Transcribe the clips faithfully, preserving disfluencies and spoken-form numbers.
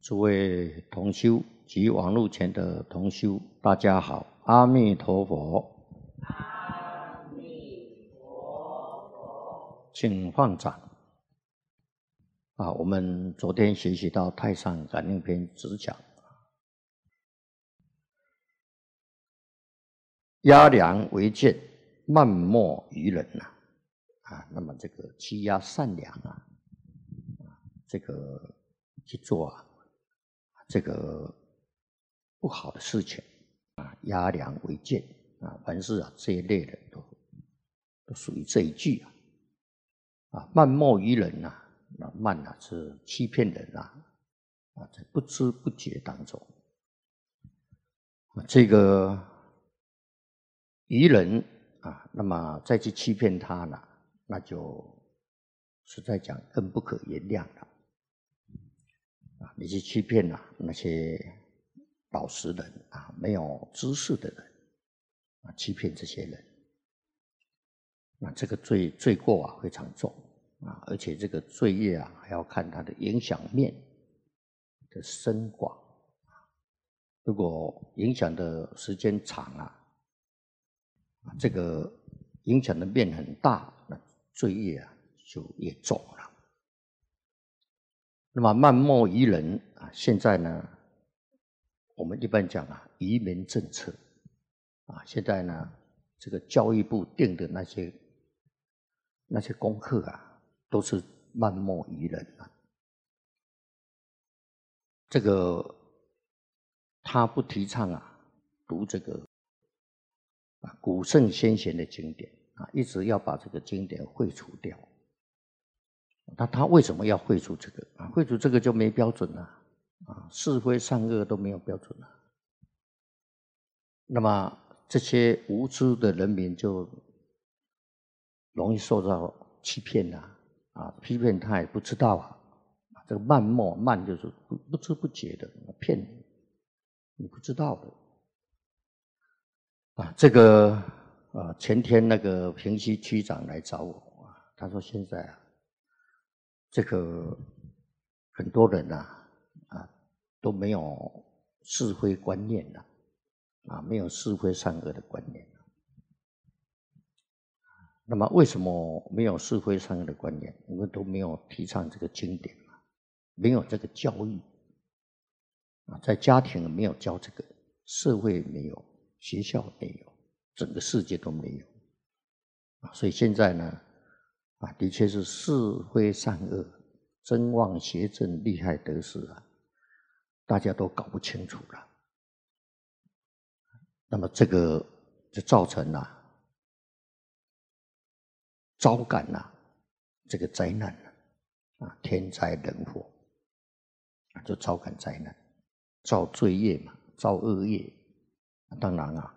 诸位同修及网络前的同修，大家好，阿弥陀佛。 阿弥陀佛。 请放掌。啊，我们昨天学习到《太上感应篇》只讲压良为贱，慢莫于人呐。啊，那么这个欺压善良啊，这个去做啊，这个不好的事情啊，压良为贱啊，凡是啊这一类的都都属于这一句啊。啊，慢莫于人呐、啊，那慢啊是欺骗人呐、啊，啊，在不知不觉当中，这个于人啊，那么再去欺骗他呢，那就实在讲更不可原谅了。啊，你去欺骗啊那些老实人啊，没有知识的人啊，欺骗这些人，那这个罪罪过啊非常重啊，而且这个罪业啊还要看它的影响面的深广。如果影响的时间长啊，这个影响的面很大，那罪业啊就越重了。那么慢莫于人啊，现在呢，我们一般讲啊，愚民政策啊，现在呢，这个教育部定的那些那些功课啊，都是慢莫于人啊。这个他不提倡啊，读这个啊古圣先贤的经典啊，一直要把这个经典废除掉。那他为什么要废除这个啊？废除这个就没标准了啊，是非善恶都没有标准了。那么这些无知的人民就容易受到欺骗呐，啊，欺骗他也不知道啊，这个慢莫慢就是不不知不觉的骗你，你不知道的啊。这个啊，前天那个平西区长来找我啊，他说现在啊。这个很多人呐、啊，啊都没有是非观念了，啊，没有是非善恶的观念。那么为什么没有是非善恶的观念？因为都没有提倡这个经典嘛，没有这个教育啊，在家庭没有教这个，社会没有，学校没有，整个世界都没有啊，所以现在呢。啊，的确是是非善恶、真妄邪正、利害得失啊，大家都搞不清楚了。那么这个就造成了、啊、招感了、啊、这个灾难了啊，天灾人祸啊，就招感灾难，造罪业嘛，造恶业。当然啊，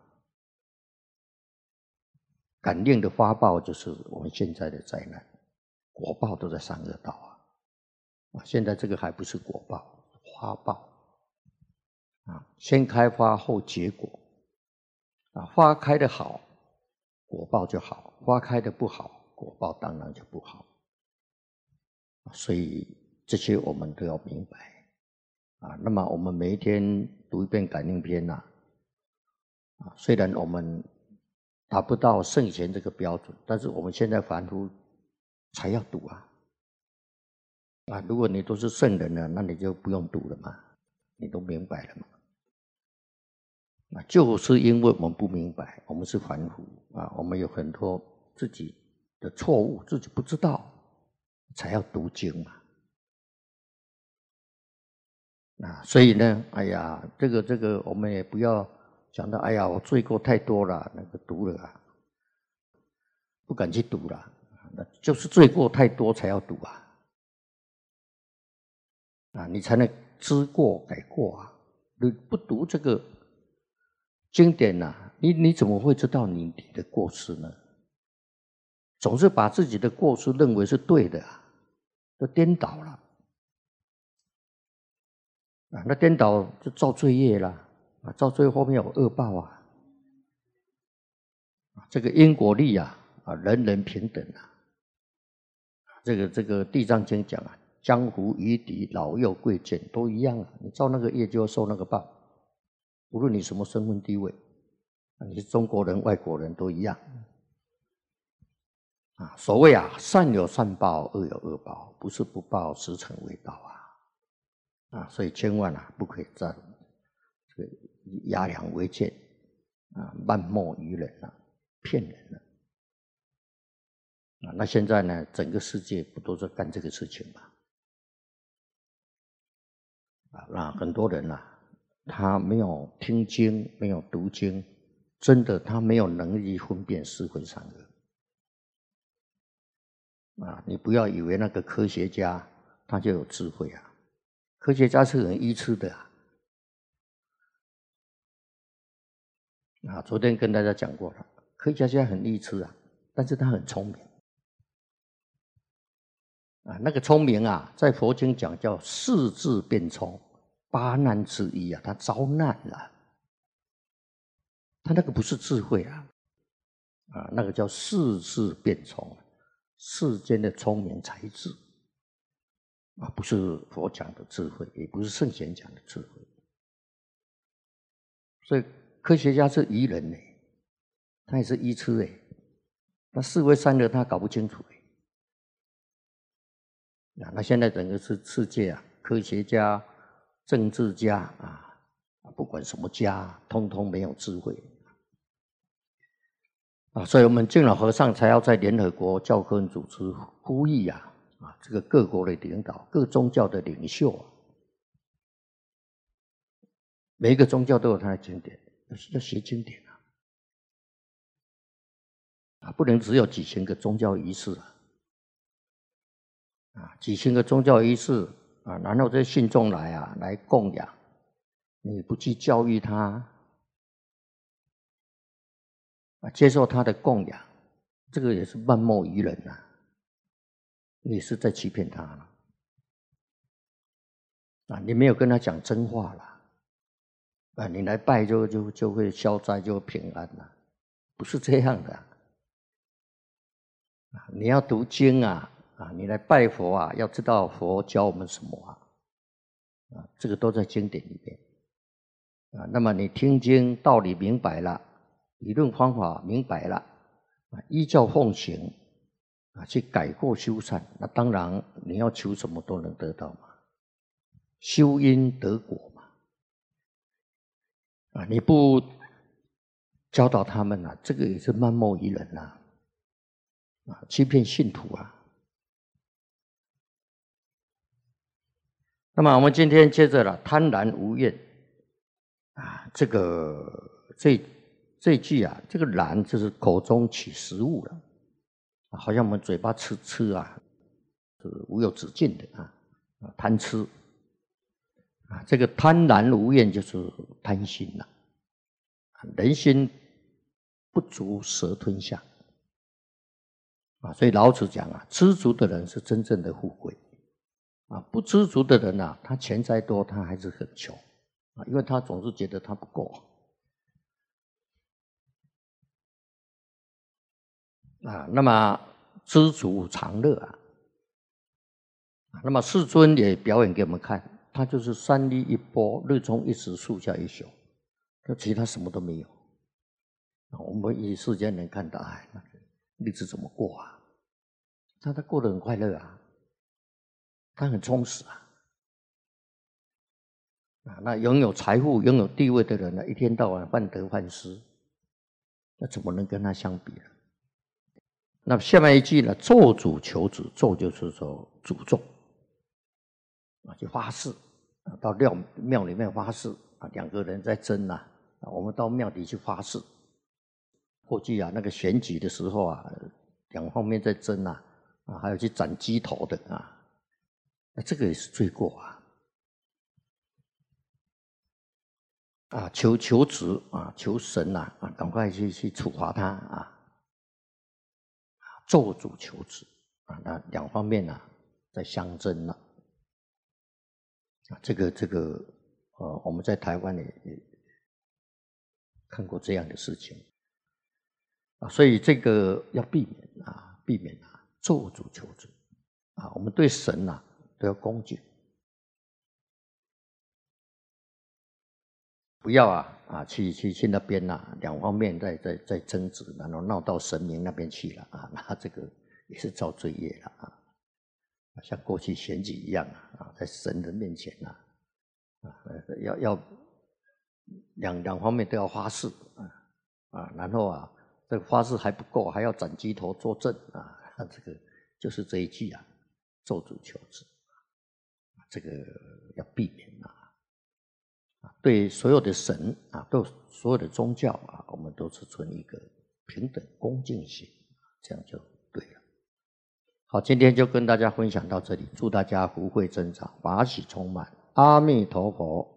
感应的发报就是我们现在的灾难，果报都在三恶道啊！啊，现在这个还不是果报，花报啊，先开花后结果啊，花开的好，果报就好；花开的不好，果报当然就不好。所以这些我们都要明白啊。那么我们每一天读一遍感应篇呐，啊，虽然我们达不到圣贤这个标准，但是我们现在凡夫才要读啊！啊，如果你都是圣人了，那你就不用读了嘛，你都明白了嘛。啊，就是因为我们不明白，我们是凡夫啊，我们有很多自己的错误，自己不知道，才要读经嘛。啊，所以呢，哎呀，这个这个，我们也不要想到，哎呀，我罪过太多了，那个读了啊。不敢去读了，那就是罪过太多才要读啊！啊，你才能知过改过啊！你不读这个经典呐、啊，你你怎么会知道你你的过失呢？总是把自己的过失认为是对的啊，都颠倒了啊！那颠倒就造罪业了啊！造罪后面有恶报啊！这个因果律啊，啊，人人平等啊！这个这个《地藏经》讲啊， 江湖夷狄、老幼贵贱都一样啊，你造那个业就要受那个报，无论你什么身份地位，你是中国人、外国人都一样。啊，所谓啊，善有善报，恶有恶报，不是不报，时辰未到啊！啊，所以千万啊，不可以再这个以牙良为鉴啊，漫莫于人啊，骗人了啊！那现在呢，整个世界不都在干这个事情吗？啊，那很多人啊，他没有听经，没有读经，真的他没有能力分辨是非善恶。啊，你不要以为那个科学家他就有智慧啊，科学家是很愚痴的啊。啊，昨天跟大家讲过了，科学家很愚痴啊，但是他很聪明。啊，那个聪明啊，在佛经讲叫四智变聪，八难之一啊，他遭难了。他那个不是智慧啊，啊，那个叫四智变聪。世间的聪明才智啊，不是佛讲的智慧，也不是圣贤讲的智慧。所以科学家是愚人呢，他也是愚痴哎，那是非善恶他搞不清楚哎。啊，那现在整个世世界啊，科学家、政治家啊，不管什么家，通通没有智慧。啊，所以我们净老和尚才要在联合国教科文组织呼吁啊，啊，这个各国的领导、各宗教的领袖啊，每一个宗教都有它的经典，要学经典啊，啊，不能只有几千个宗教仪式啊，啊，几千个宗教仪式啊，然后这些信众来啊，来供养，你不去教育他。啊，接受他的供养，这个也是漫莫于人呐、啊，你是在欺骗他了啊！你没有跟他讲真话了啊！你来拜就就就会消灾，就会平安了，不是这样的啊！你要读经啊啊！你来拜佛啊，要知道佛教我们什么啊啊！这个都在经典里面啊。那么你听经道理明白了。理论方法明白了，啊，依教奉行，啊，去改过修善，那当然你要求什么都能得到嘛，修因得果嘛，啊，你不教导他们啊，这个也是漫莫于人呐，啊，欺骗信徒啊。那么我们今天接着了贪婪无厌，啊，这个这。这一句啊，这个婪就是口中取食物了，好像我们嘴巴吃吃啊，是无有止境的啊，贪吃啊，这个贪婪无厌就是贪心了，人心不足蛇吞象啊，所以老子讲啊，知足的人是真正的富贵啊，不知足的人啊，他钱再多，他还是很穷啊，因为他总是觉得他不够。啊，那么知足常乐啊，那么世尊也表演给我们看，他就是三日一钵，日中一时，树下一宿，他其他什么都没有。我们以世间人看到，哎，那个日子怎么过啊？他他过得很快乐啊，他很充实啊。啊，那拥有财富、拥有地位的人呢，一天到晚患得患失，那怎么能跟他相比呢？那下面一句呢？咒诅求子，咒就是说诅咒啊，就发誓啊，到庙庙里面发誓啊，两个人在争呐啊，我们到庙里去发誓。过去啊，那个选举的时候啊，两方面在争啊，啊，还有去斩鸡头的啊，那这个也是罪过啊。啊，求求子啊，求神呐啊，赶快去去处罚他啊。咒诅求子啊，那两方面啊在相争了啊，这个这个呃，我们在台湾也也看过这样的事情啊，所以这个要避免啊，避免啊咒诅求子啊，我们对神啊都要恭敬，不要啊啊去去去那边呐、啊，两方面在在在争执，然后闹到神明那边去了啊，那这个也是造罪业了啊，像过去选举一样啊，在神的面前呐、啊，啊要要两两方面都要发誓啊啊，然后啊这个发誓还不够，还要斩鸡头作证啊，这个就是这一句啊，咒诅求子，这个要避免啊。对所有的神啊，对所有的宗教啊，我们都是存一个平等恭敬心，这样就对了。好，今天就跟大家分享到这里，祝大家福慧增长，法喜充满，阿弥陀佛。